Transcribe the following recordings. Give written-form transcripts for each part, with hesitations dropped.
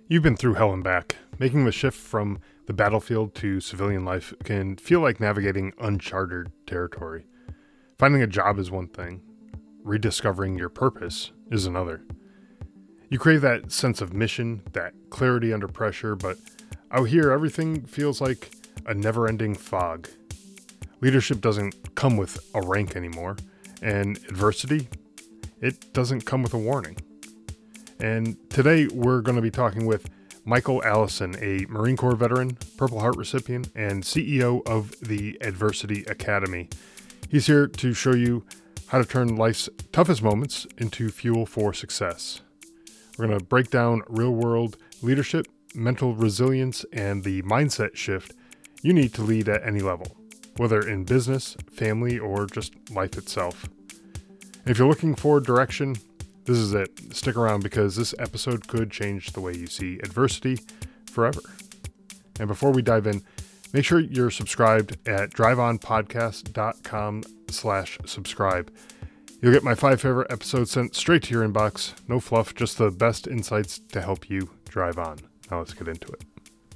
You've been through hell and back. Making the shift from the battlefield to civilian life can feel like navigating uncharted territory. Finding a job is one thing, rediscovering your purpose is another. You crave that sense of mission, that clarity under pressure, but out here everything feels like a never-ending fog. Leadership doesn't come with a rank anymore, and adversity, it doesn't come with a warning. And today we're going to be talking with Michael Allison, a Marine Corps veteran, Purple Heart recipient, and CEO of the Adversity Academy. He's here to show you how to turn life's toughest moments into fuel for success. We're going to break down real-world leadership, mental resilience, and the mindset shift you need to lead at any level, whether in business, family, or just life itself. And if you're looking for direction, this is it. Stick around because this episode could change the way you see adversity forever. And before we dive in, make sure you're subscribed at driveonpodcast.com/subscribe. You'll get my 5 favorite episodes sent straight to your inbox. No fluff, just the best insights to help you drive on. Now let's get into it.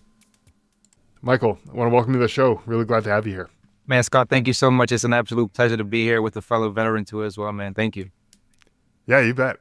Michael, I want to welcome you to the show. Really glad to have you here. Man, Scott, thank you so much. It's an absolute pleasure to be here with a fellow veteran too as well, man. Thank you. Yeah, you bet.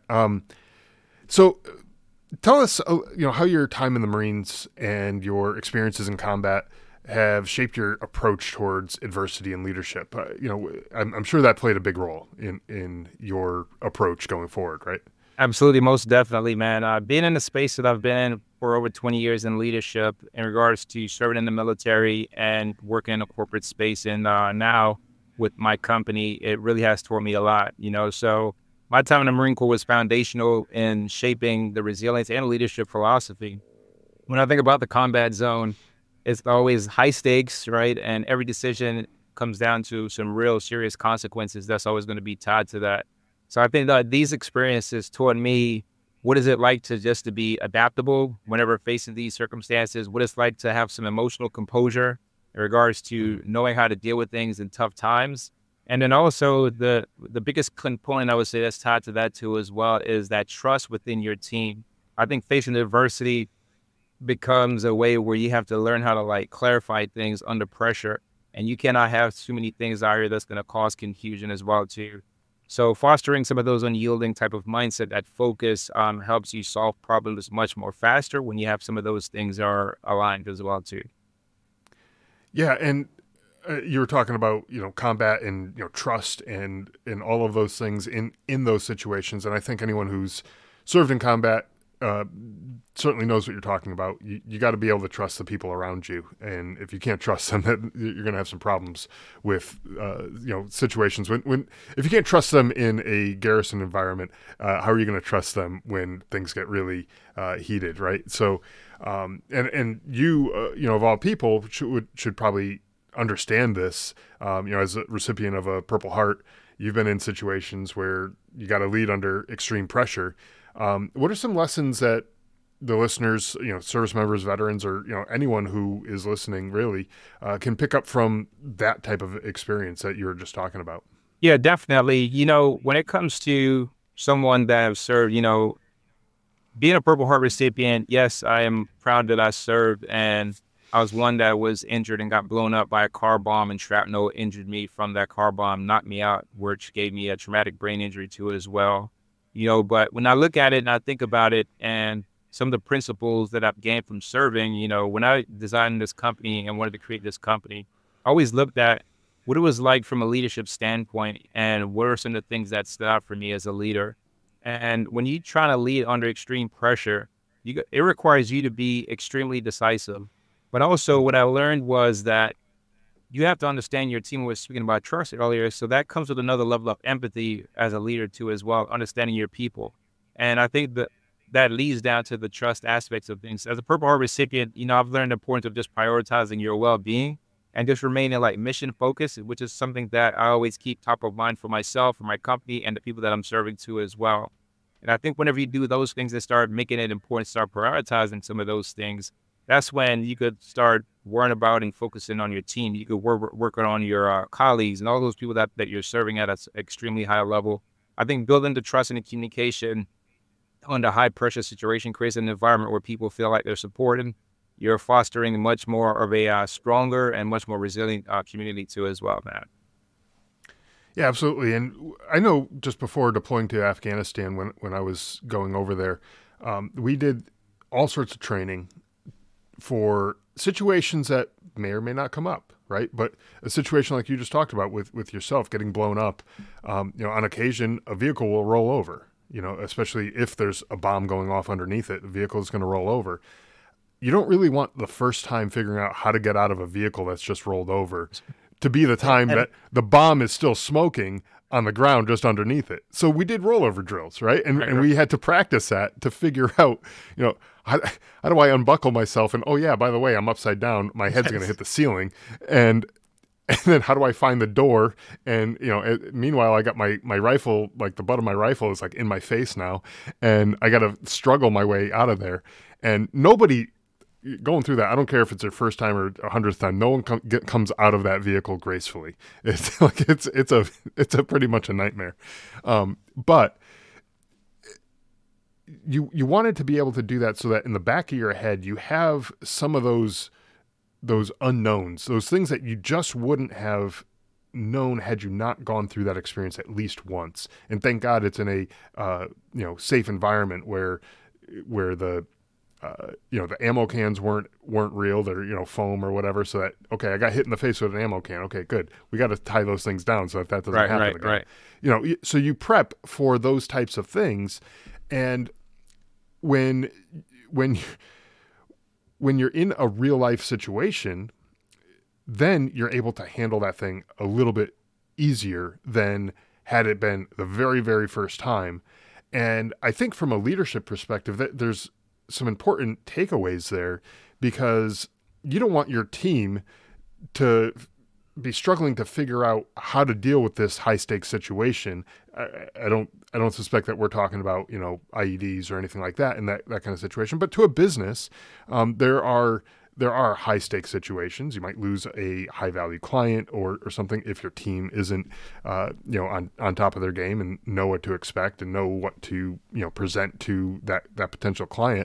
So tell us, how your time in the Marines and your experiences in combat have shaped your approach towards adversity and leadership. I'm sure that played a big role in your approach going forward, right? Absolutely, most definitely, man. Being in the space that I've been in for over 20 years in leadership in regards to serving in the military and working in a corporate space and now with my company, it really has taught me a lot, so my time in the Marine Corps was foundational in shaping the resilience and leadership philosophy. When I think about the combat zone, it's always high stakes, right? And every decision comes down to some real serious consequences that's always going to be tied to that. So I think that these experiences taught me what is it like to be adaptable whenever facing these circumstances, what it's like to have some emotional composure in regards to knowing how to deal with things in tough times. And then also the biggest component I would say that's tied to that too as well is that trust within your team. I think facing adversity becomes a way where you have to learn how to clarify things under pressure, and you cannot have too many things out here that's going to cause confusion as well too. So fostering some of those unyielding type of mindset, that focus helps you solve problems much more faster when you have some of those things are aligned as well too. Yeah, and you were talking about, combat and, trust and all of those things in those situations. And I think anyone who's served in combat certainly knows what you're talking about. You got to be able to trust the people around you. And if you can't trust them, then you're going to have some problems with, situations when if you can't trust them in a garrison environment, how are you going to trust them when things get really heated? Right. So, and you, of all people should probably understand this, as a recipient of a Purple Heart. You've been in situations where you got to lead under extreme pressure. What are some lessons that the listeners, service members, veterans, or, anyone who is listening really can pick up from that type of experience that you were just talking about? Yeah, definitely. When it comes to someone that has served, being a Purple Heart recipient, yes, I am proud that I served, and I was one that was injured and got blown up by a car bomb, and shrapnel injured me from that car bomb, knocked me out, which gave me a traumatic brain injury to it as well. But when I look at it and I think about it and some of the principles that I've gained from serving, when I designed this company and wanted to create this company, I always looked at what it was like from a leadership standpoint and what are some of the things that stood out for me as a leader. And when you're trying to lead under extreme pressure, it requires you to be extremely decisive. But also what I learned was that you have to understand your team. We were speaking about trust earlier. So that comes with another level of empathy as a leader too, as well, understanding your people. And I think that leads down to the trust aspects of things. As a Purple Heart recipient, I've learned the importance of just prioritizing your well-being and just remaining mission focused, which is something that I always keep top of mind for myself, for my company, and the people that I'm serving to as well. And I think whenever you do those things and start making it important, start prioritizing some of those things, that's when you could start worrying about and focusing on your team. You could work on your colleagues and all those people that you're serving at an extremely high level. I think building the trust and the communication under high pressure situation creates an environment where people feel like they're supported. You're fostering much more of a stronger and much more resilient community too as well, Matt. Yeah, absolutely. And I know just before deploying to Afghanistan, when I was going over there, we did all sorts of training for situations that may or may not come up, right? But a situation like you just talked about with yourself getting blown up, on occasion, a vehicle will roll over, especially if there's a bomb going off underneath it, the vehicle is going to roll over. You don't really want the first time figuring out how to get out of a vehicle that's just rolled over to be the time that the bomb is still smoking on the ground just underneath it. So we did rollover drills, right? And we had to practice that to figure out, how do I unbuckle myself? And, oh, yeah, by the way, I'm upside down. My head's going to hit the ceiling. And then how do I find the door? And, meanwhile, I got my rifle, like the butt of my rifle is like in my face now. And I got to struggle my way out of there. And nobody going through that, I don't care if it's their first time or 100th time, no one comes out of that vehicle gracefully. It's like it's a pretty much a nightmare. But you wanted to be able to do that so that in the back of your head you have some of those unknowns, those things that you just wouldn't have known had you not gone through that experience at least once. And thank God it's in a safe environment where the the ammo cans weren't real. They're, foam or whatever. So that, okay, I got hit in the face with an ammo can. Okay, good. We got to tie those things down so that doesn't happen again. Right. So you prep for those types of things. And when you're in a real life situation, then you're able to handle that thing a little bit easier than had it been the very, very first time. And I think from a leadership perspective, that there's some important takeaways there, because you don't want your team to be struggling to figure out how to deal with this high stakes situation. I don't suspect that we're talking about, IEDs or anything like that in that kind of situation, but to a business, there are high stakes situations. You might lose a high value client or something if your team isn't, on top of their game and know what to expect and know what to, present to that potential client.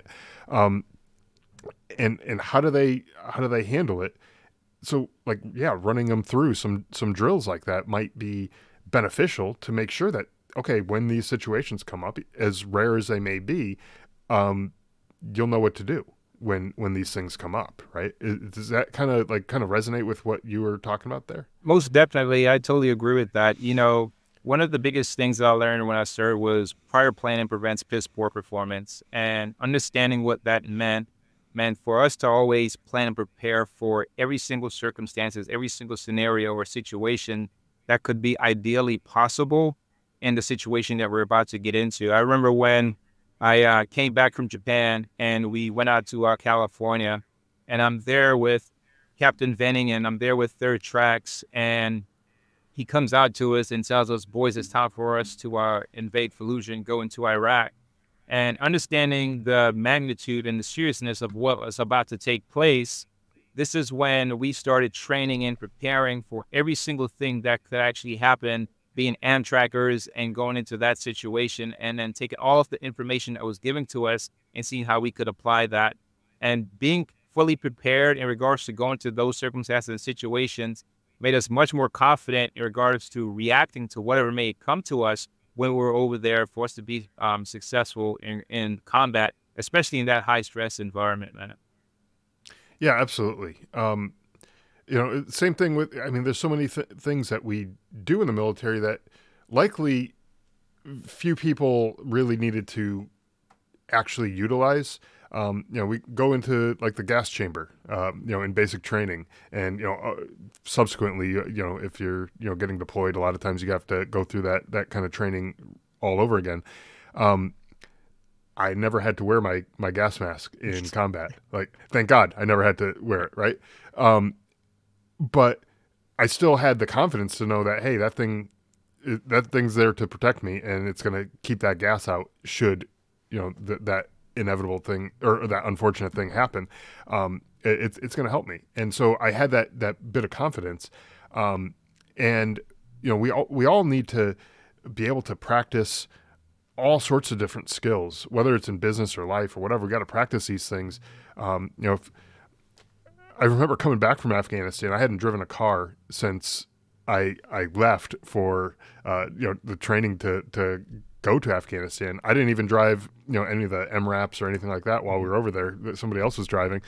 And how do they handle it? So running them through some drills like that might be beneficial to make sure that, okay, when these situations come up, as rare as they may be, you'll know what to do when these things come up, right? Does that kind of resonate with what you were talking about there? Most definitely. I totally agree with that. One of the biggest things that I learned when I served was prior planning prevents piss poor performance, and understanding what that meant for us to always plan and prepare for every single circumstances, every single scenario or situation that could be ideally possible in the situation that we're about to get into. I remember when I came back from Japan and we went out to California, and I'm there with Captain Venning and I'm there with Third Tracks, and he comes out to us and tells us, boys, it's time for us to invade Fallujah and go into Iraq. And understanding the magnitude and the seriousness of what was about to take place, this is when we started training and preparing for every single thing that could actually happen, being Amtrackers and going into that situation, and then taking all of the information that was given to us and seeing how we could apply that. And being fully prepared in regards to going to those circumstances and situations made us much more confident in regards to reacting to whatever may come to us when we're over there, for us to be successful in combat, especially in that high stress environment, man. Yeah, absolutely. Same thing with, there's so many things that we do in the military that likely few people really needed to actually utilize. We go into like the gas chamber, in basic training, and, subsequently, if you're, getting deployed, a lot of times you have to go through that kind of training all over again. I never had to wear my gas mask in combat. Like, thank God I never had to wear it. Right. But I still had the confidence to know that, hey, that thing's there to protect me, and it's going to keep that gas out should, that inevitable thing or that unfortunate thing happen. It's going to help me. And so I had that bit of confidence. And, we all need to be able to practice all sorts of different skills, whether it's in business or life or whatever. We got to practice these things. If, I remember coming back from Afghanistan. I hadn't driven a car since I left for the training to go to Afghanistan. I didn't even drive any of the MRAPs or anything like that while we were over there. Somebody else was driving.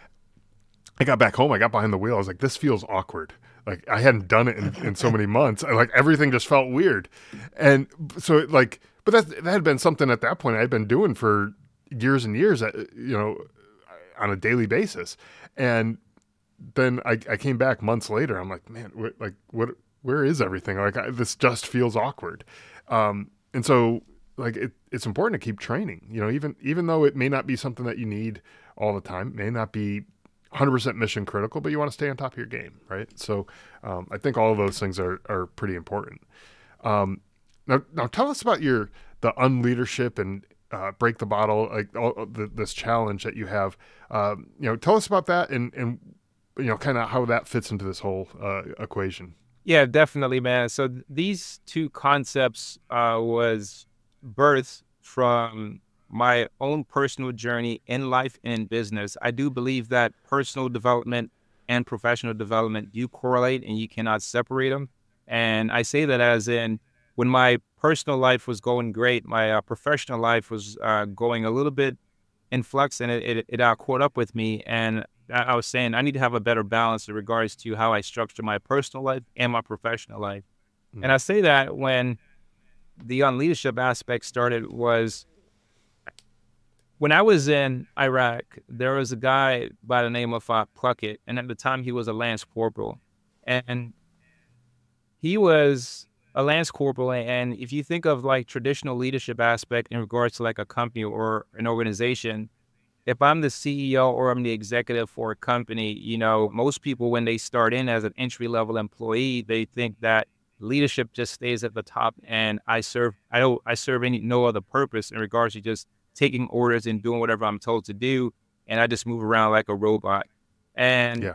I got back home. I got behind the wheel. I was like, this feels awkward. Like I hadn't done it in so many months. Everything just felt weird, and so but that had been something at that point I had been doing for years and years, on a daily basis. And then I came back months later. I'm like, man, where is everything? This just feels awkward. And so it's important to keep training, even though it may not be something that you need all the time, may not be 100% mission critical, but you want to stay on top of your game. Right. So, I think all of those things are pretty important. Now tell us about the unleadership and break the bottle, this challenge that you have. Tell us about that and kind of how that fits into this whole equation. Yeah, definitely, man. So these two concepts was birthed from my own personal journey in life and in business. I do believe that personal development and professional development do correlate and you cannot separate them. And I say that as in, when my personal life was going great, my professional life was going a little bit in flux, and it caught up with me. And I was saying I need to have a better balance in regards to how I structure my personal life and my professional life. Mm. And I say that when the leadership aspect started was when I was in Iraq, there was a guy by the name of Pluckett, and at the time he was a Lance Corporal. And he was a Lance Corporal, and if you think of traditional leadership aspect in regards to a company or an organization, if I'm the CEO or I'm the executive for a company, most people when they start in as an entry-level employee, they think that leadership just stays at the top and I serve no other purpose in regards to just taking orders and doing whatever I'm told to do, and I just move around like a robot. And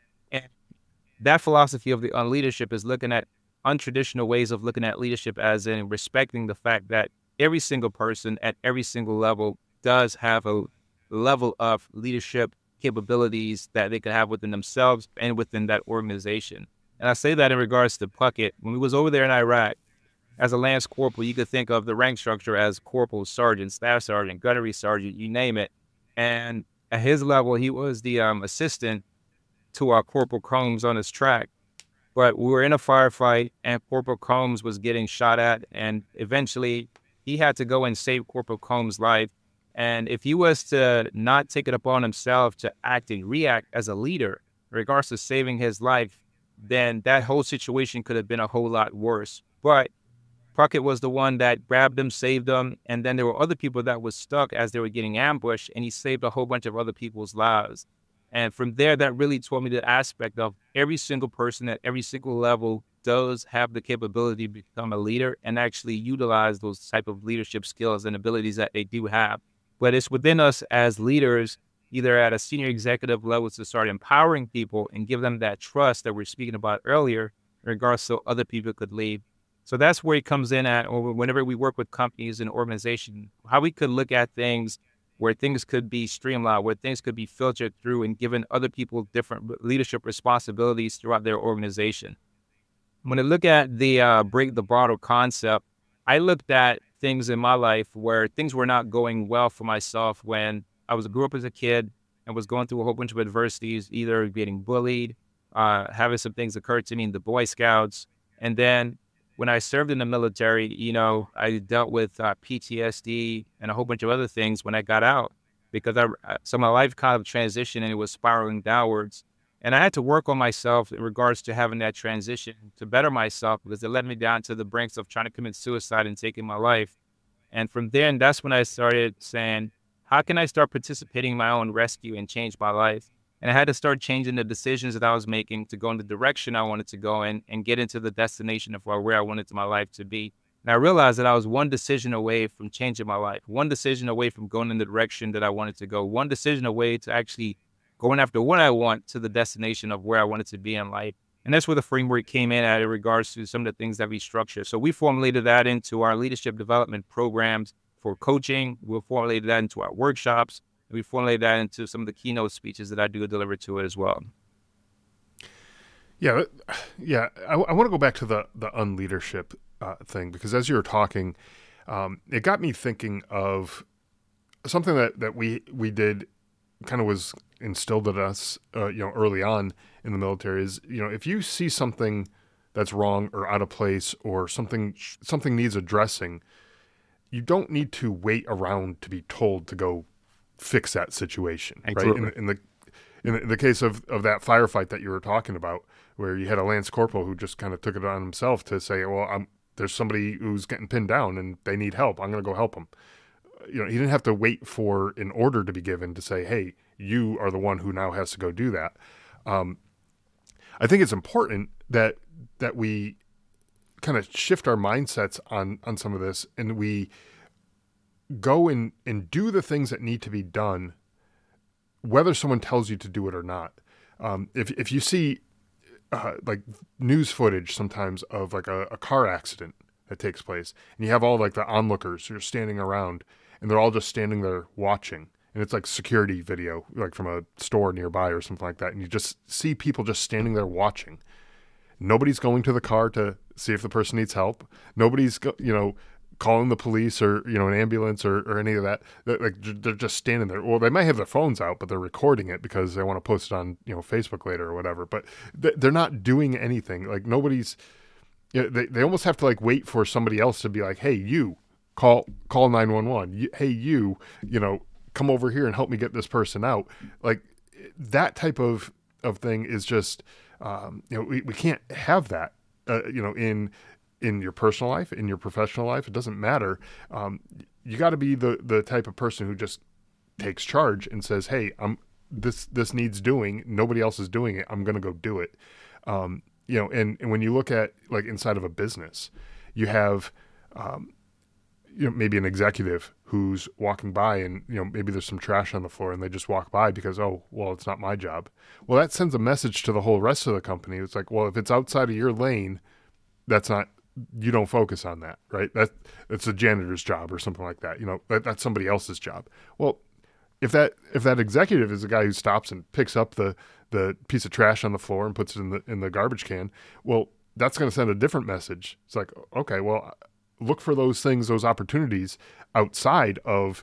that philosophy of the leadership is looking at untraditional ways of looking at leadership, as in respecting the fact that every single person at every single level does have a level of leadership capabilities that they could have within themselves and within that organization. And I say that in regards to Puckett. When we was over there in Iraq, as a Lance Corporal, you could think of the rank structure as corporal, sergeant, staff sergeant, gunnery sergeant, you name it. And at his level, he was the assistant to our Corporal Combs on his track. But we were in a firefight and Corporal Combs was getting shot at, and eventually he had to go and save Corporal Combs' life. And if he was to not take it upon himself to act and react as a leader in regards to saving his life, then that whole situation could have been a whole lot worse. But Puckett was the one that grabbed him, saved him, and then there were other people that was stuck as they were getting ambushed, and he saved a whole bunch of other people's lives. And from there, that really taught me the aspect of every single person at every single level does have the capability to become a leader and actually utilize those type of leadership skills and abilities that they do have. But it's within us as leaders, either at a senior executive level, to start empowering people and give them that trust that we're speaking about earlier in regards to other people could lead. So that's where it comes in at, or whenever we work with companies and organizations, how we could look at things where things could be streamlined, where things could be filtered through and given other people different leadership responsibilities throughout their organization. When I look at the break the bottle concept, I looked at things in my life where things were not going well for myself when I grew up as a kid and was going through a whole bunch of adversities, either getting bullied, having some things occur to me in the Boy Scouts. And then when I served in the military, I dealt with PTSD and a whole bunch of other things when I got out, because so my life kind of transitioned and it was spiraling downwards. And I had to work on myself in regards to having that transition to better myself, because it led me down to the brinks of trying to commit suicide and taking my life. And from there, and that's when I started saying, how can I start participating in my own rescue and change my life? And I had to start changing the decisions that I was making to go in the direction I wanted to go in and get into the destination of where I wanted my life to be. And I realized that I was one decision away from changing my life, one decision away from going in the direction that I wanted to go, one decision away to actually going after what I want to the destination of where I wanted to be in life. And that's where the framework came in at in regards to some of the things that we structure. So we formulated that into our leadership development programs for coaching. We formulated that into our workshops. And we formulated that into some of the keynote speeches that I do deliver to it as well. Yeah, yeah. I want to go back to the unleadership thing, because as you were talking, it got me thinking of something that we did, kind of was instilled in us, early on in the military. Is, if you see something that's wrong or out of place, or something needs addressing, you don't need to wait around to be told to go fix that situation, Absolutely. right? In the case of that firefight that you were talking about, where you had a lance corporal who just kind of took it on himself to say, well, there's somebody who's getting pinned down and they need help. I'm going to go help them. He didn't have to wait for an order to be given to say, hey, you are the one who now has to go do that. I think it's important that we kind of shift our mindsets on some of this, and we go and do the things that need to be done, whether someone tells you to do it or not. If you see like news footage sometimes of like a car accident that takes place, and you have all like the onlookers who are standing around, and they're all just standing there watching, and it's like security video, like from a store nearby or something like that, and you just see people just standing there watching. Nobody's going to the car to see if the person needs help. Nobody's calling the police or an ambulance or any of that. They're just standing there. Well, they might have their phones out, but they're recording it because they want to post it on Facebook later or whatever. But they're not doing anything. Like nobody's. They almost have to like wait for somebody else to be like, hey, you call 911. Hey, you come over here and help me get this person out. Like that type of thing is just we can't have that in your personal life, in your professional life. It doesn't matter. You got to be the type of person who just takes charge and says, hey, this needs doing. Nobody else is doing it. I'm going to go do it. And when you look at like inside of a business, you have, maybe an executive who's walking by and, maybe there's some trash on the floor and they just walk by because, oh, well, it's not my job. Well, that sends a message to the whole rest of the company. It's like, well, if it's outside of your lane, you don't focus on that, right? That's a janitor's job or something like that. That's somebody else's job. Well, if that executive is the guy who stops and picks up the piece of trash on the floor and puts it in the garbage can, well, that's going to send a different message. It's like, okay, well, look for those things, those opportunities outside of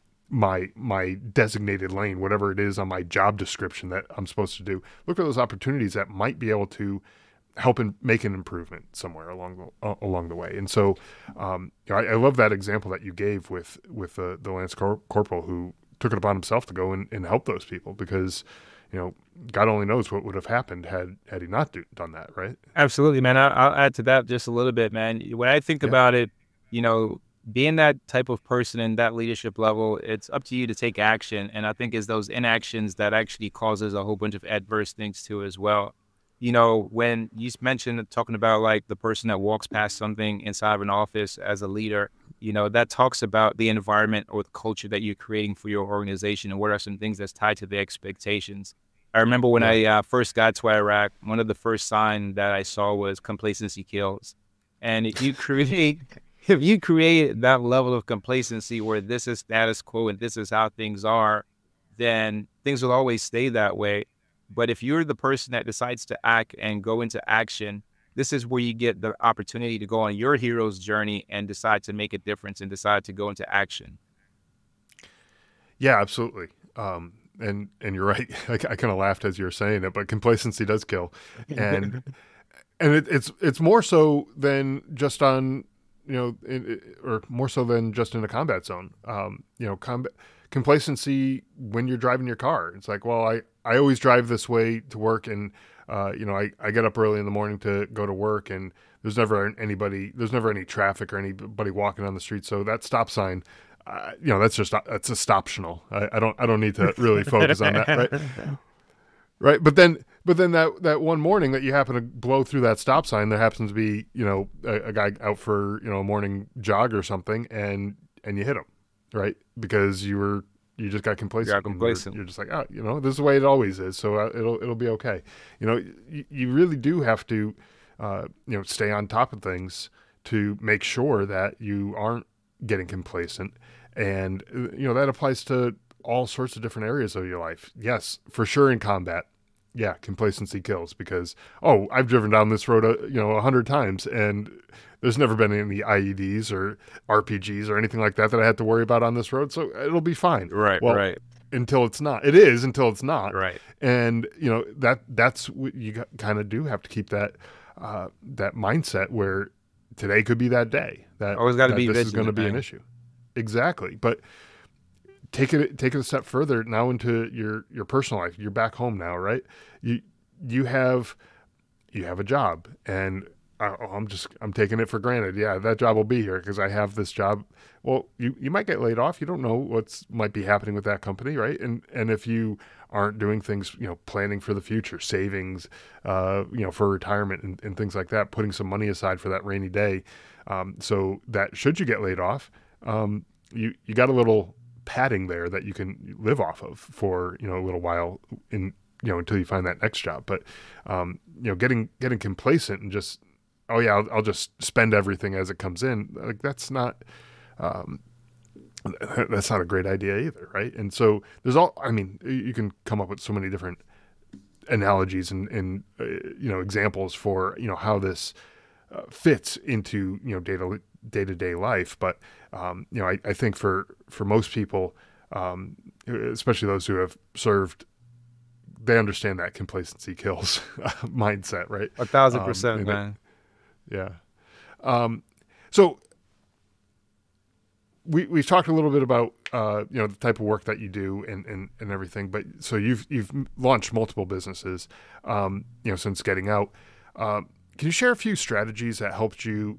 my designated lane, whatever it is on my job description that I'm supposed to do. Look for those opportunities that might be able to help and make an improvement somewhere along the way. And so, I love that example that you gave with the Lance Corporal who took it upon himself to go and help those people, because, God only knows what would have happened had he not done that, right? Absolutely, man. I'll add to that just a little bit, man. When I think about it, being that type of person in that leadership level, it's up to you to take action. And I think it's those inactions that actually causes a whole bunch of adverse things too as well. When you mentioned talking about like the person that walks past something inside of an office as a leader, that talks about the environment or the culture that you're creating for your organization and what are some things that's tied to the expectations. I remember when I first got to Iraq, one of the first signs that I saw was complacency kills. And if you create that level of complacency where this is status quo and this is how things are, then things will always stay that way. But if you're the person that decides to act and go into action, this is where you get the opportunity to go on your hero's journey and decide to make a difference and decide to go into action. Yeah, absolutely. And you're right. I kind of laughed as you were saying it, but complacency does kill. And it's more so than just on, or more so than just in a combat zone. Complacency when you're driving your car. It's like, well, I always drive this way to work, and I get up early in the morning to go to work, and there's never any traffic or anybody walking on the street. So that stop sign, that's just optional. I don't need to really focus on that, right? Right. But then that one morning that you happen to blow through that stop sign, there happens to be a guy out for a morning jog or something, and you hit him, right? Because you were You just got complacent. Got complacent. You're just like, oh, this is the way it always is. So it'll be okay. You really do have to, stay on top of things to make sure that you aren't getting complacent. And, that applies to all sorts of different areas of your life. Yes, for sure in combat. Yeah, complacency kills because, I've driven down this road, 100 times and there's never been any IEDs or RPGs or anything like that I had to worry about on this road. So it'll be fine. Right, well, right. Until it's not. It is until it's not. Right. And, that's what you kind of do have to keep that mindset where today could be that day. That always got to be this is going to be man. an issue. Exactly. But take it a step further now into your personal life. You're back home now, right? You have a job, and I'm taking it for granted. Yeah, that job will be here because I have this job. Well, you might get laid off. You don't know might be happening with that company, right? And if you aren't doing things, planning for the future, savings, for retirement and things like that, putting some money aside for that rainy day, so that should you get laid off, you got a little padding there that you can live off of for a little while until you find that next job. But getting complacent and just I'll just spend everything as it comes in, like that's not a great idea either, right? And so you can come up with so many different analogies and examples for how this fits into day-to-day life. But I think for most people, especially those who have served, they understand that complacency kills mindset, right? 1,000%, man. Yeah. So we've talked a little bit about the type of work that you do and everything, but so you've launched multiple businesses since getting out. Can you share a few strategies that helped you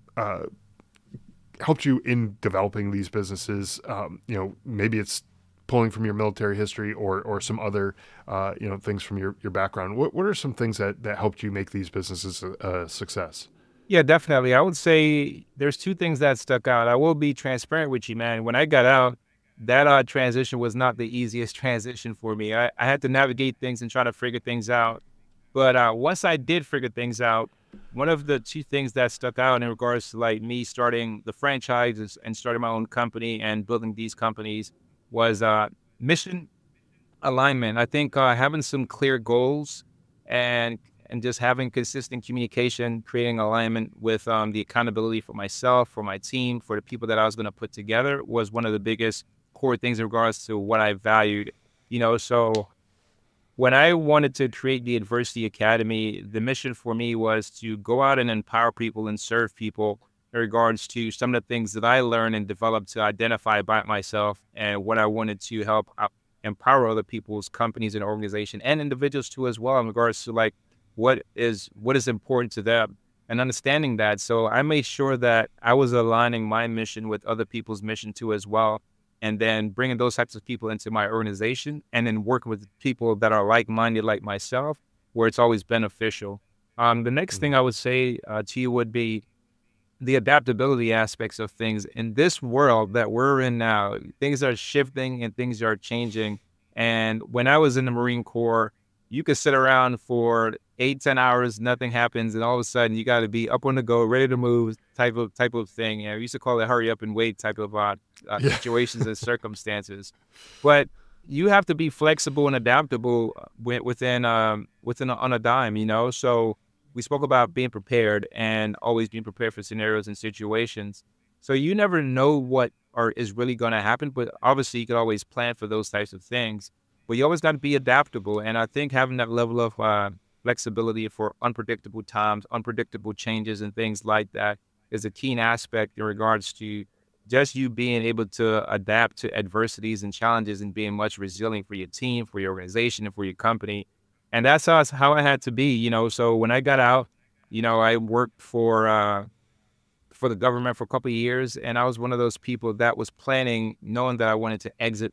in developing these businesses? Maybe it's pulling from your military history or some other things from your background. What are some things that helped you make these businesses a success? Yeah, definitely. I would say there's two things that stuck out. I will be transparent with you, man. When I got out, that transition was not the easiest transition for me. I had to navigate things and try to figure things out. But once I did figure things out, one of the two things that stuck out in regards to like me starting the franchises and starting my own company and building these companies was mission alignment. I think having some clear goals and just having consistent communication, creating alignment with the accountability for myself, for my team, for the people that I was going to put together was one of the biggest core things in regards to what I valued. So when I wanted to create the Adversity Academy, the mission for me was to go out and empower people and serve people in regards to some of the things that I learned and developed to identify about myself and what I wanted to help empower other people's companies and organizations and individuals too as well in regards to like what is important to them and understanding that. So I made sure that I was aligning my mission with other people's mission too as well. And then bringing those types of people into my organization and then working with people that are like-minded like myself, where it's always beneficial. The next thing I would say to you would be the adaptability aspects of things. In this world that we're in now, things are shifting and things are changing. And when I was in the Marine Corps, you could sit around for 8-10 hours, nothing happens, and all of a sudden you got to be up on the go, ready to move, type of thing. We used to call it hurry up and wait type of situations and circumstances. But you have to be flexible and adaptable within on a dime, So we spoke about being prepared and always being prepared for scenarios and situations. So you never know what is really going to happen, but obviously you can always plan for those types of things. But you always got to be adaptable. And I think having that level of flexibility for unpredictable times, unpredictable changes and things like that is a key aspect in regards to just you being able to adapt to adversities and challenges and being much resilient for your team, for your organization, and for your company. And that's how I had to be, So when I got out, I worked for the government for a couple of years. And I was one of those people that was planning, knowing that I wanted to exit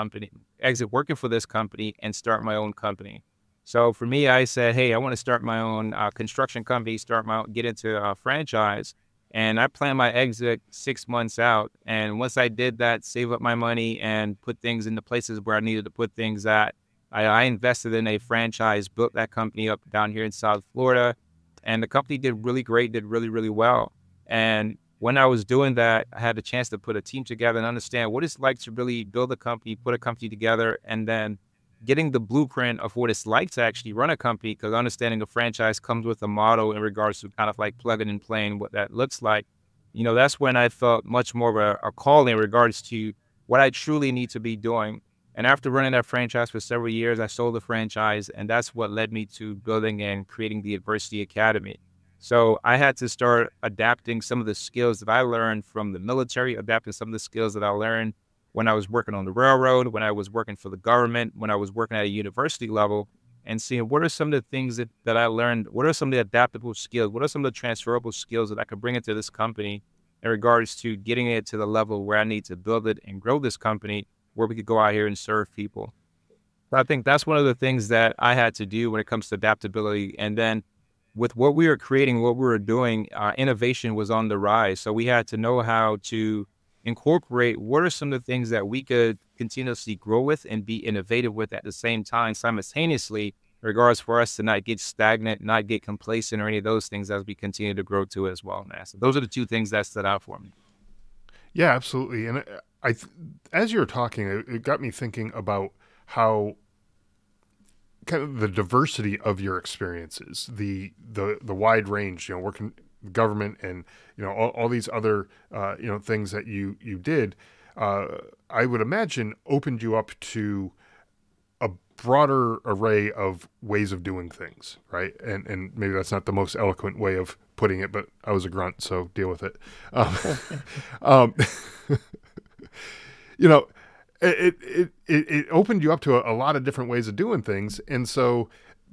working for this company and start my own company. So for me, I said, hey, I want to start my own construction company, get into a franchise. And I planned my exit 6 months out. And once I did that, save up my money and put things in the places where I needed to put things at, I invested in a franchise, built that company up down here in South Florida. And the company did really great, did really, really well. And when I was doing that, I had the chance to put a team together and understand what it's like to really build a company, put a company together, and then getting the blueprint of what it's like to actually run a company, because understanding a franchise comes with a model in regards to kind of like plugging and playing what that looks like. That's when I felt much more of a call in regards to what I truly need to be doing. And after running that franchise for several years, I sold the franchise, and that's what led me to building and creating the Adversity Academy. So I had to start adapting some of the skills that I learned from the military, adapting some of the skills that I learned when I was working on the railroad, when I was working for the government, when I was working at a university level, and seeing what are some of the things that I learned, what are some of the adaptable skills, what are some of the transferable skills that I could bring into this company in regards to getting it to the level where I need to build it and grow this company, where we could go out here and serve people. So I think that's one of the things that I had to do when it comes to adaptability. And then with what we were creating, what we were doing, innovation was on the rise. So we had to know how to incorporate what are some of the things that we could continuously grow with and be innovative with at the same time, simultaneously, in regards for us to not get stagnant, not get complacent or any of those things as we continue to grow too as well, man. So those are the two things that stood out for me. Yeah, absolutely. And as you were talking, it got me thinking about how kind of the diversity of your experiences, the wide range, working government and all these other things that you did. I would imagine opened you up to a broader array of ways of doing things, right? And maybe that's not the most eloquent way of putting it, but I was a grunt, so deal with it. Um, you know, it opened you up to a lot of different ways of doing things, and so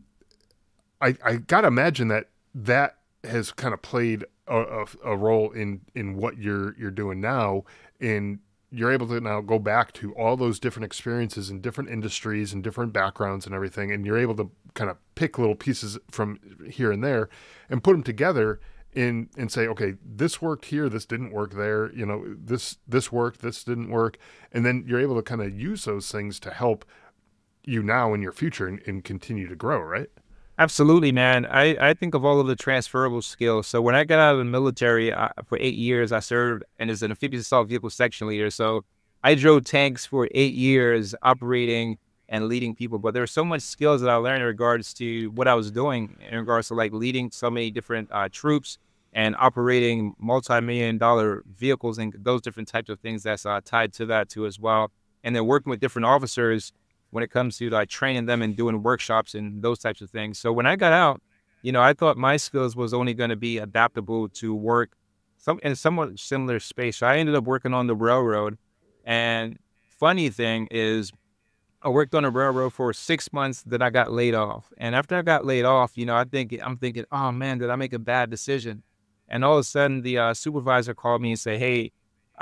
I gotta imagine that has kind of played a role in what you're doing now. In You're able to now go back to all those different experiences in different industries and different backgrounds and everything, and you're able to kind of pick little pieces from here and there and put them together and say, okay, this worked here, this didn't work there, this worked, this didn't work, and then you're able to kind of use those things to help you now in your future and continue to grow, right? Absolutely, man. I think of all of the transferable skills. So when I got out of the military, for 8 years, I served and as an amphibious assault vehicle section leader. So I drove tanks for 8 years, operating and leading people. But there were so much skills that I learned in regards to what I was doing, in regards to like leading so many different troops and operating multi-million-dollar vehicles and those different types of things that's tied to that too as well. And then working with different officers when it comes to like training them and doing workshops and those types of things. So when I got out, I thought my skills was only going to be adaptable to work in a somewhat similar space. So I ended up working on the railroad. And funny thing is, I worked on a railroad for 6 months, then I got laid off. And after I got laid off, I'm thinking, oh man, did I make a bad decision? And all of a sudden the supervisor called me and said, hey,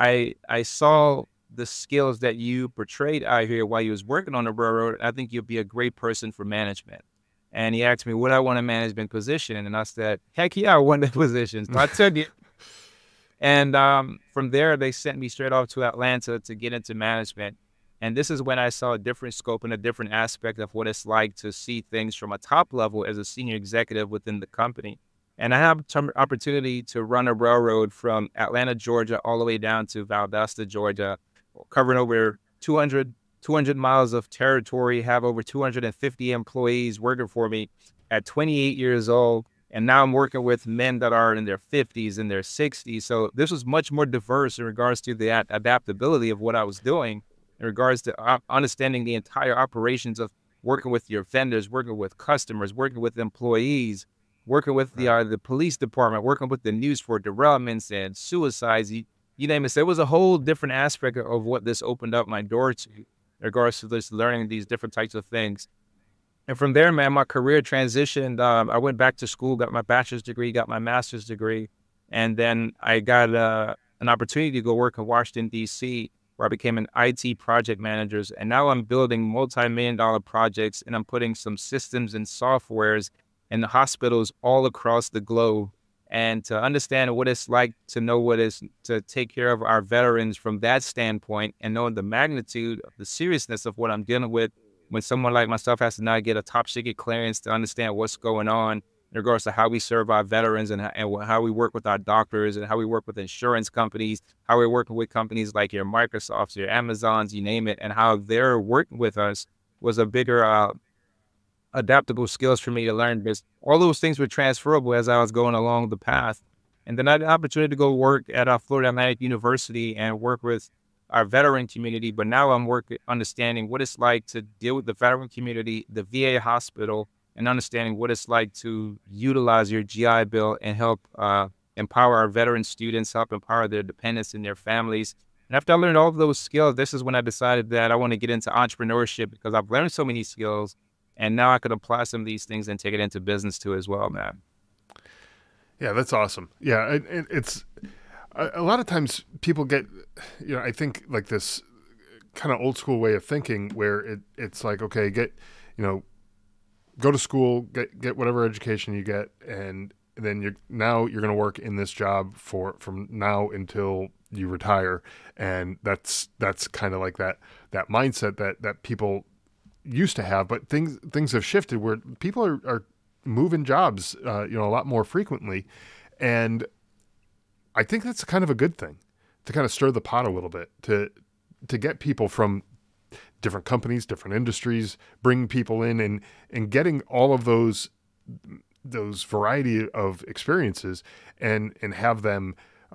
I saw the skills that you portrayed out here while you was working on the railroad. I think you'll be a great person for management. And he asked me, would I want a management position? And I said, heck yeah, I want that position. So I took it. And from there, they sent me straight off to Atlanta to get into management. And this is when I saw a different scope and a different aspect of what it's like to see things from a top level as a senior executive within the company. And I have opportunity to run a railroad from Atlanta, Georgia, all the way down to Valdosta, Georgia, covering over 200 miles of territory, have over 250 employees working for me at 28 years old. And now I'm working with men that are in their 50s and their 60s. So this was much more diverse in regards to the adaptability of what I was doing, in regards to understanding the entire operations of working with your vendors, working with customers, working with employees, working with the police department, working with the news for derailments and suicides. You name it. So it was a whole different aspect of what this opened up my door to, in regards to this learning these different types of things. And from there, man, my career transitioned. I went back to school, got my bachelor's degree, got my master's degree. And then I got an opportunity to go work in Washington, D.C., where I became an IT project manager. And now I'm building multi-million-dollar projects, and I'm putting some systems and softwares in the hospitals all across the globe. and to understand what it's like to know what is to take care of our veterans from that standpoint, and knowing the magnitude of the seriousness of what I'm dealing with when someone like myself has to now get a top secret clearance to understand what's going on in regards to how we serve our veterans, and how we work with our doctors, and how we work with insurance companies, how we're working with companies like your Microsofts, your Amazons, you name it, and how they're working with us was a bigger adaptable skills for me to learn, because all those things were transferable as I was going along the path. And then I had the opportunity to go work at Florida Atlantic University and work with our veteran community. But now I'm understanding what it's like to deal with the veteran community, the VA hospital, and understanding what it's like to utilize your GI Bill and help empower our veteran students, help empower their dependents and their families. And after I learned all of those skills, this is when I decided that I want to get into entrepreneurship, because I've learned so many skills, and now I could apply some of these things and take it into business too as well, man. Yeah, that's awesome. Yeah, it's a lot of times people get, I think like this kind of old school way of thinking where it's like, okay, go to school, get whatever education you get, and then you're going to work in this job from now until you retire, and that's kind of like that mindset that people used to have. But things have shifted where people are moving jobs, a lot more frequently, and I think that's kind of a good thing to kind of stir the pot a little bit to get people from different companies, different industries, bring people in and getting all of those variety of experiences and have them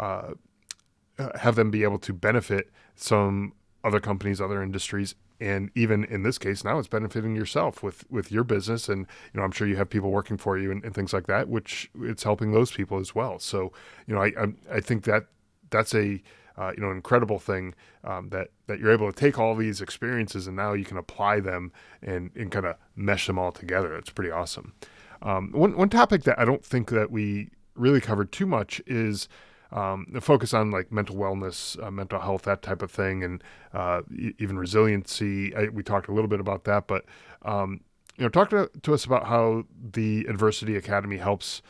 be able to benefit some other companies, other industries. And even in this case, now it's benefiting yourself with your business. And, I'm sure you have people working for you and things like that, which it's helping those people as well. So, I think that's a, incredible thing, that you're able to take all these experiences and now you can apply them and kind of mesh them all together. It's pretty awesome. One topic that I don't think that we really covered too much is the focus on like mental wellness, mental health, that type of thing, and even resiliency. We talked a little bit about that, but talk to us about how the Adversity Academy helps,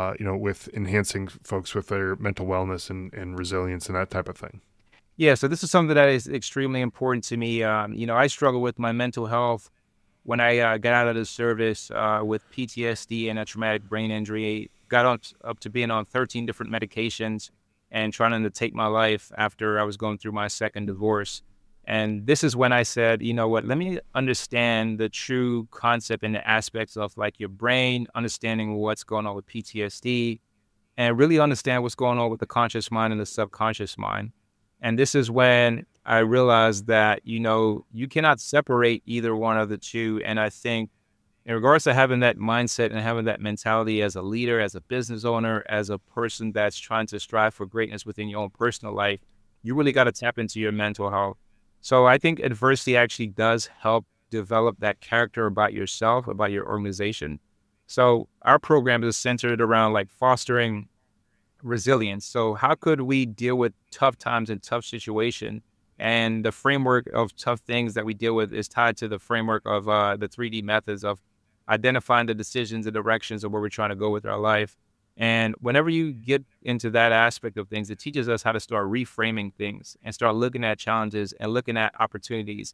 with enhancing folks with their mental wellness and resilience and that type of thing. Yeah, so this is something that is extremely important to me. I struggle with my mental health when I got out of the service with PTSD and a traumatic brain injury. Got up to being on 13 different medications and trying to take my life after I was going through my second divorce. And this is when I said, you know what, let me understand the true concept and the aspects of like your brain, understanding what's going on with PTSD, and really understand what's going on with the conscious mind and the subconscious mind. And this is when I realized that, you cannot separate either one of the two. And I think in regards to having that mindset and having that mentality as a leader, as a business owner, as a person that's trying to strive for greatness within your own personal life, you really got to tap into your mental health. So I think adversity actually does help develop that character about yourself, about your organization. So our program is centered around like fostering resilience. So how could we deal with tough times and tough situations? And the framework of tough things that we deal with is tied to the framework of the 3D methods of identifying the decisions and directions of where we're trying to go with our life. And whenever you get into that aspect of things, it teaches us how to start reframing things and start looking at challenges and looking at opportunities.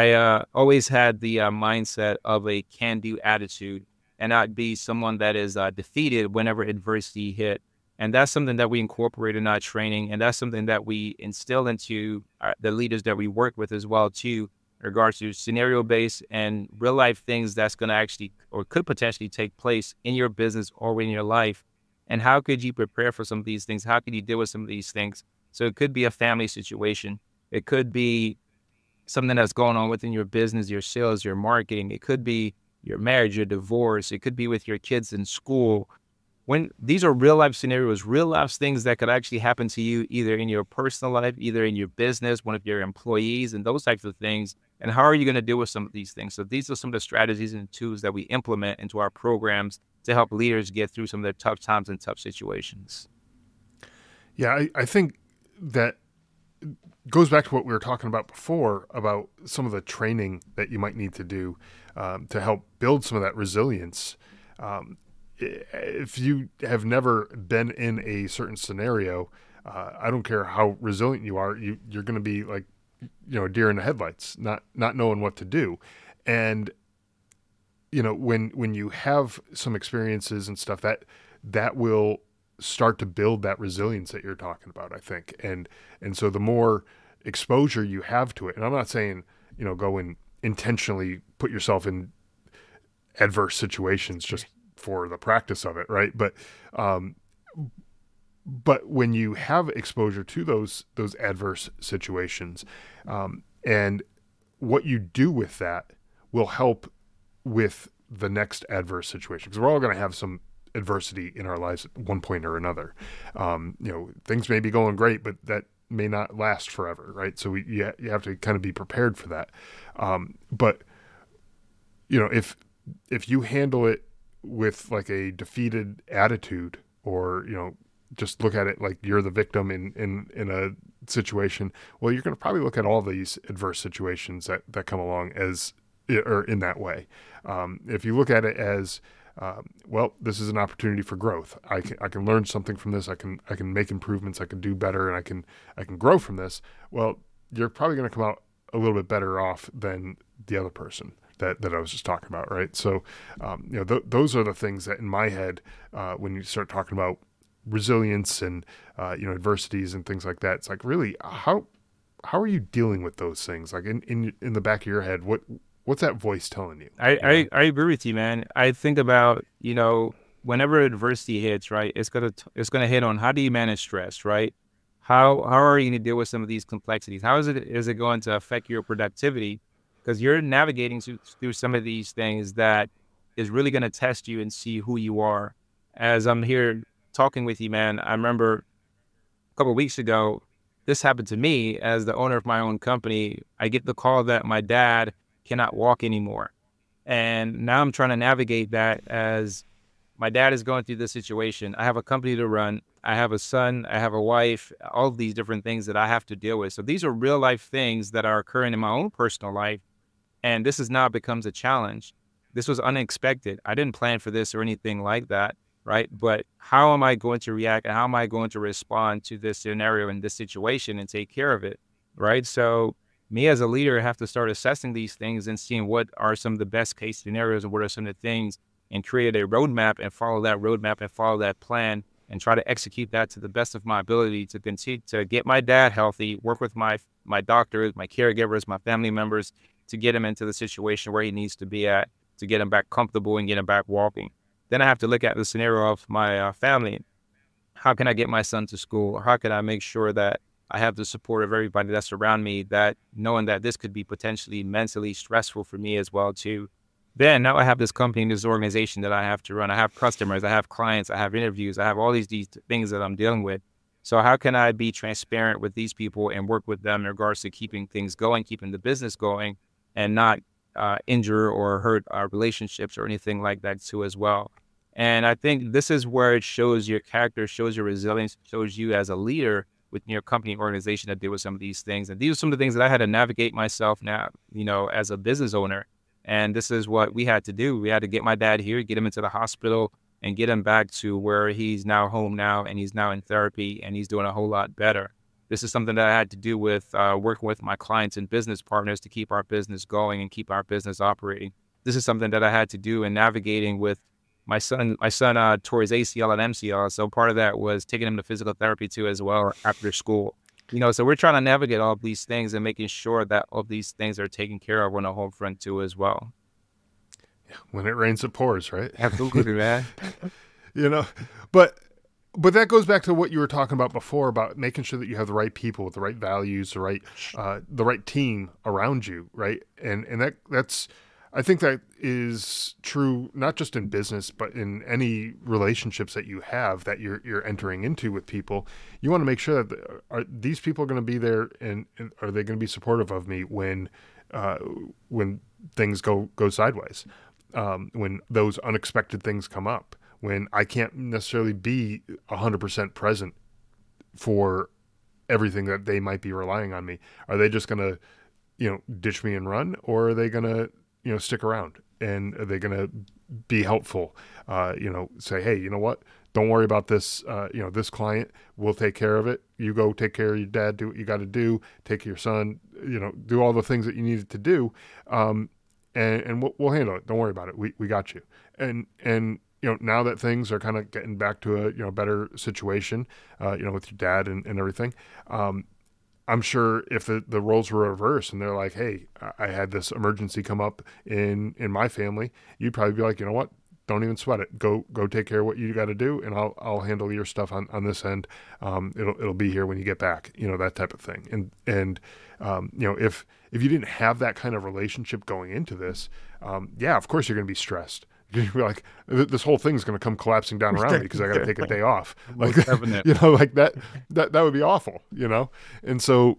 I always had the mindset of a can-do attitude and not be someone that is defeated whenever adversity hit. And that's something that we incorporate in our training. And that's something that we instill into the leaders that we work with as well, too, in regards to scenario-based and real-life things that's going to actually or could potentially take place in your business or in your life. And how could you prepare for some of these things? How could you deal with some of these things? So it could be a family situation. It could be something that's going on within your business, your sales, your marketing. It could be your marriage, your divorce. It could be with your kids in school. When these are real life scenarios, real life things that could actually happen to you, either in your personal life, either in your business, one of your employees, and those types of things. And how are you going to deal with some of these things? So these are some of the strategies and tools that we implement into our programs to help leaders get through some of their tough times and tough situations. Yeah, I think that goes back to what we were talking about before about some of the training that you might need to do to help build some of that resilience. if you have never been in a certain scenario, I don't care how resilient you are, you're going to be like, a deer in the headlights, not knowing what to do. And when you have some experiences and stuff, that will start to build that resilience that you're talking about, I think. And so the more exposure you have to it, and I'm not saying, go and intentionally put yourself in adverse situations just for the practice of it, right? But when you have exposure to those adverse situations, and what you do with that will help with the next adverse situation, because we're all going to have some adversity in our lives at one point or another. Things may be going great, but that may not last forever, right? So you have to kind of be prepared for that. But if you handle it with like a defeated attitude, or just look at it like you're the victim in a situation, well, you're going to probably look at all these adverse situations that come along as, or in that way. If you look at it as, well, this is an opportunity for growth. I can learn something from this. I can make improvements. I can do better, and I can grow from this. Well, you're probably going to come out a little bit better off than the other person that I was just talking about, right? So, those are the things that in my head, when you start talking about resilience and adversities and things like that, it's like, really, how are you dealing with those things? Like in the back of your head, what's that voice telling you? I agree with you, man. I think about, whenever adversity hits, right, it's gonna hit on how do you manage stress, right? How are you going to deal with some of these complexities? How is it going to affect your productivity? Because you're navigating through some of these things that is really going to test you and see who you are. As I'm here talking with you, man, I remember a couple of weeks ago, this happened to me as the owner of my own company. I get the call that my dad cannot walk anymore. And now I'm trying to navigate that as my dad is going through this situation. I have a company to run. I have a son. I have a wife, all of these different things that I have to deal with. So these are real life things that are occurring in my own personal life. And this is now becomes a challenge. This was unexpected. I didn't plan for this or anything like that, right? But how am I going to react and how am I going to respond to this scenario and this situation and take care of it, right? So me as a leader have to start assessing these things and seeing what are some of the best case scenarios and what are some of the things, and create a roadmap and follow that roadmap and follow that plan and try to execute that to the best of my ability to continue to get my dad healthy, work with my doctors, my caregivers, my family members to get him into the situation where he needs to be at, to get him back comfortable and get him back walking. Then I have to look at the scenario of my family. How can I get my son to school? Or how can I make sure that I have the support of everybody that's around me, that knowing that this could be potentially mentally stressful for me as well too. Then now I have this company and this organization that I have to run. I have customers, I have clients, I have interviews, I have all these things that I'm dealing with. So how can I be transparent with these people and work with them in regards to keeping things going, keeping the business going, and not injure or hurt our relationships or anything like that too as well. And I think this is where it shows your character, shows your resilience, shows you as a leader within your company organization that deal with some of these things. And these are some of the things that I had to navigate myself now, as a business owner. And this is what we had to do. We had to get my dad here, get him into the hospital, and get him back to where he's now home now, and he's now in therapy, and he's doing a whole lot better. This is something that I had to do with working with my clients and business partners to keep our business going and keep our business operating. This is something that I had to do in navigating with my son. My son tore his ACL and MCL, so part of that was taking him to physical therapy too as well after school. So we're trying to navigate all of these things and making sure that all of these things are taken care of on the home front too as well. Yeah, when it rains, it pours, right? Absolutely, man. But that goes back to what you were talking about before about making sure that you have the right people with the right values, the right team around you, right? And that's I think that is true not just in business, but in any relationships that you have that you're entering into with people. You want to make sure that are these people going to be there, and are they going to be supportive of me when things go sideways, when those unexpected things come up, when I can't necessarily be 100% present for everything that they might be relying on me. Are they just going to, ditch me and run, or are they going to, stick around and are they going to be helpful? Say, hey, you know what? Don't worry about this. This client, we'll take care of it. You go take care of your dad. Do what you got to do. Take care of your son. Do all the things that you needed to do, and we'll handle it. Don't worry about it. We got you. And now that things are kind of getting back to a better situation, with your dad and everything. I'm sure if the roles were reversed and they're like, hey, I had this emergency come up in my family, you'd probably be like, you know what? Don't even sweat it. Go take care of what you got to do, and I'll handle your stuff on this end. It'll be here when you get back. That type of thing. And if you didn't have that kind of relationship going into this, of course you're going to be stressed. You're gonna be like, this whole thing's going to come collapsing down around me because I got to take a day off. Like, like that would be awful. And so.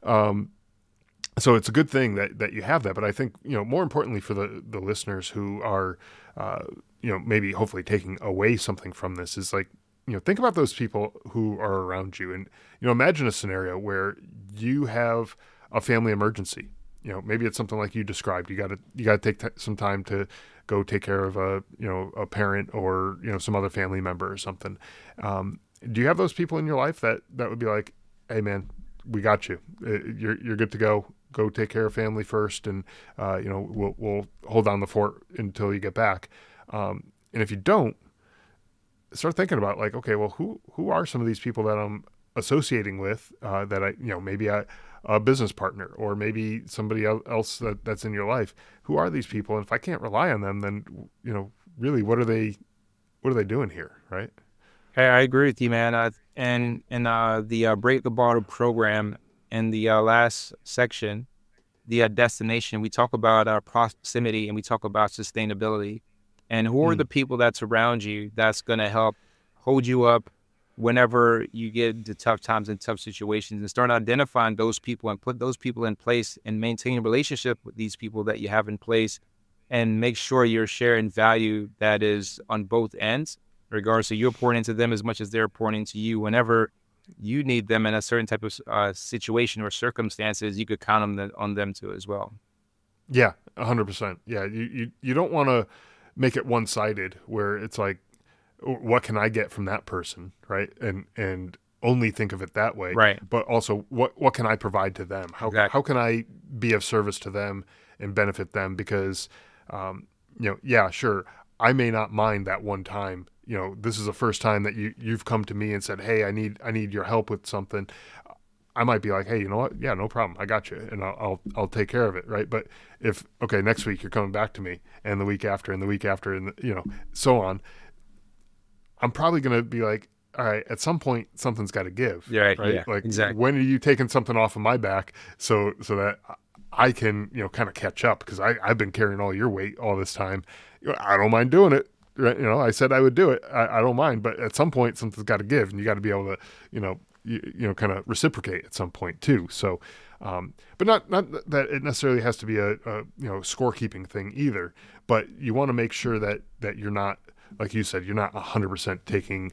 So it's a good thing that you have that, but I think more importantly for the listeners who are maybe hopefully taking away something from this is like think about those people who are around you, and imagine a scenario where you have a family emergency. Maybe it's something like you described. You got to take some time to go take care of a parent or some other family member or something. Do you have those people in your life that would be like, hey man, we got you. You're good to go. Go take care of family first, and we'll hold down the fort until you get back. And if you don't, start thinking about like, okay, well, who are some of these people that I'm associating with that I maybe a business partner or maybe somebody else that's in your life. Who are these people? And if I can't rely on them, then really, what are they doing here, right? Hey, I agree with you, man. And in the Break the Bottle program, in the last section, the destination, we talk about proximity and we talk about sustainability. And who are the people that's around you that's going to help hold you up whenever you get into tough times and tough situations, and start identifying those people and put those people in place and maintain a relationship with these people that you have in place, and make sure you're sharing value that is on both ends, regardless of you're pouring into them as much as they're pouring into you. Whenever you need them in a certain type of situation or circumstances, you could count on them too as well. Yeah, 100%. Yeah, you don't want to make it one-sided where it's like, what can I get from that person, right? And only think of it that way. Right. But also, what can I provide to them? How can I be of service to them and benefit them? Because, sure, I may not mind that one time. This is the first time that you've come to me and said, hey, I need your help with something. I might be like, hey, you know what? Yeah, no problem. I got you, and I'll take care of it, right? But if next week you're coming back to me, and the week after, and the week after, and so on, I'm probably gonna be like, all right, at some point something's got to give, right? Yeah, like exactly. When are you taking something off of my back so that I can kind of catch up, because I've been carrying all your weight all this time. I don't mind doing it. Right? I said I would do it. I don't mind, but at some point something's got to give, and you got to be able to kind of reciprocate at some point too. So, but not that it necessarily has to be a scorekeeping thing either. But you want to make sure that you're not, like you said, you're not 100% taking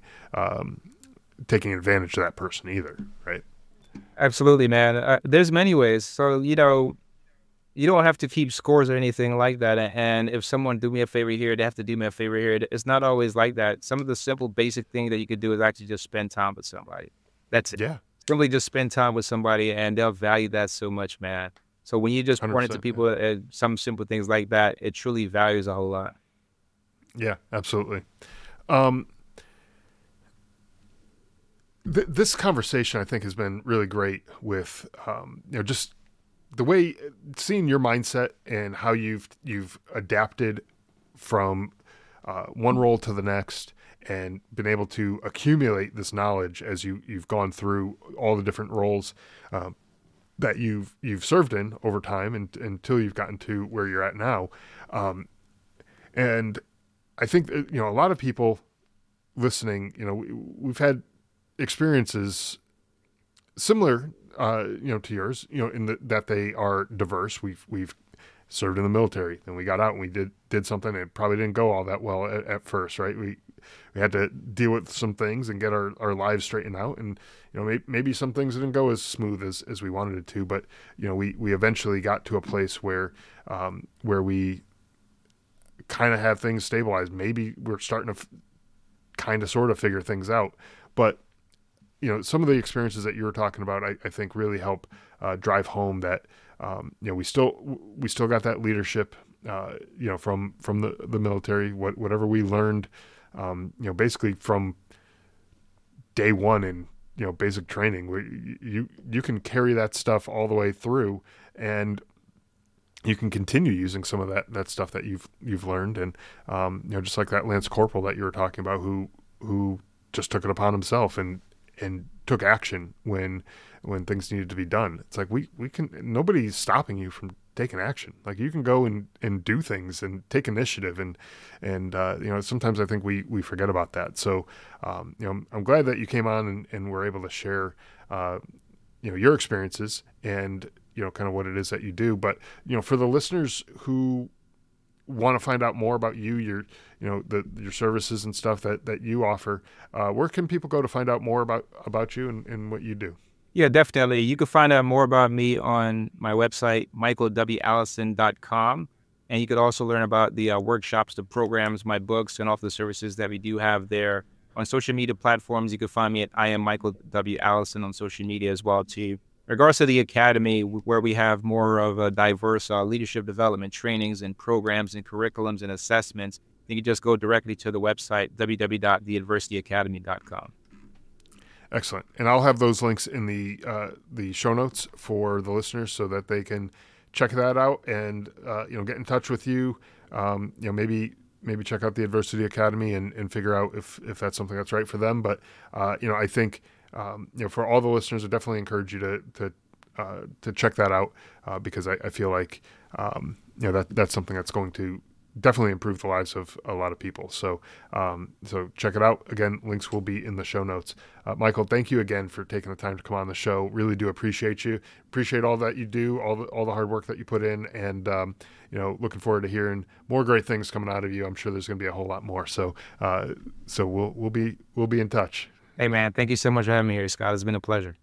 advantage of that person either, right? Absolutely, man. There's many ways. So you don't have to keep scores or anything like that. And if someone do me a favor here, they have to do me a favor here. It's not always like that. Some of the simple, basic things that you could do is actually just spend time with somebody. That's it. Yeah. Simply just spend time with somebody, and they'll value that so much, man. So when you just point it to people, some simple things like that, it truly values a whole lot. Yeah, absolutely. This conversation, I think, has been really great with, just the way, seeing your mindset and how you've adapted from one role to the next, and been able to accumulate this knowledge as you've gone through all the different roles that you've served in over time, and until you've gotten to where you're at now. And I think that, a lot of people listening, we've had experiences similar, to yours, in that they are diverse. We've served in the military, then we got out and we did something, and it probably didn't go all that well at first, right? We had to deal with some things and get our lives straightened out, and maybe some things didn't go as smooth as we wanted it to, but we eventually got to a place where we kind of have things stabilized. Maybe we're starting to kind of sort of figure things out. But, some of the experiences that you were talking about, I think really help drive home that, we still got that leadership, from the military, whatever we learned, basically from day one in, basic training, where you can carry that stuff all the way through, and you can continue using some of that stuff that you've learned. And, just like that Lance Corporal that you were talking about, who just took it upon himself and took action when things needed to be done. It's like, we can, nobody's stopping you from taking action. Like, you can go and do things and take initiative. And sometimes I think we forget about that. So, I'm glad that you came on and were able to share, your experiences and, kind of what it is that you do. But, for the listeners who want to find out more about you, your services and stuff that you offer, where can people go to find out more about you and what you do? Yeah, definitely. You can find out more about me on my website, michaelwallison.com. And you could also learn about the workshops, the programs, my books, and all the services that we do have there. On social media platforms, you can find me at I am Michael W. Allison on social media as well, too. In regards to the Academy, where we have more of a diverse leadership development trainings and programs and curriculums and assessments, you can just go directly to the website, www.theadversityacademy.com. Excellent. And I'll have those links in the show notes for the listeners so that they can check that out and, get in touch with you. Maybe check out the Adversity Academy and figure out if that's something that's right for them. But, I think, for all the listeners, I definitely encourage you to check that out, because I feel like, that's something that's going to definitely improve the lives of a lot of people. So check it out. Again, links will be in the show notes. Michael, thank you again for taking the time to come on the show. Really do appreciate you. Appreciate all that you do, all the hard work that you put in, and looking forward to hearing more great things coming out of you. I'm sure there's going to be a whole lot more. So we'll be in touch. Hey man, thank you so much for having me here, Scott. It's been a pleasure.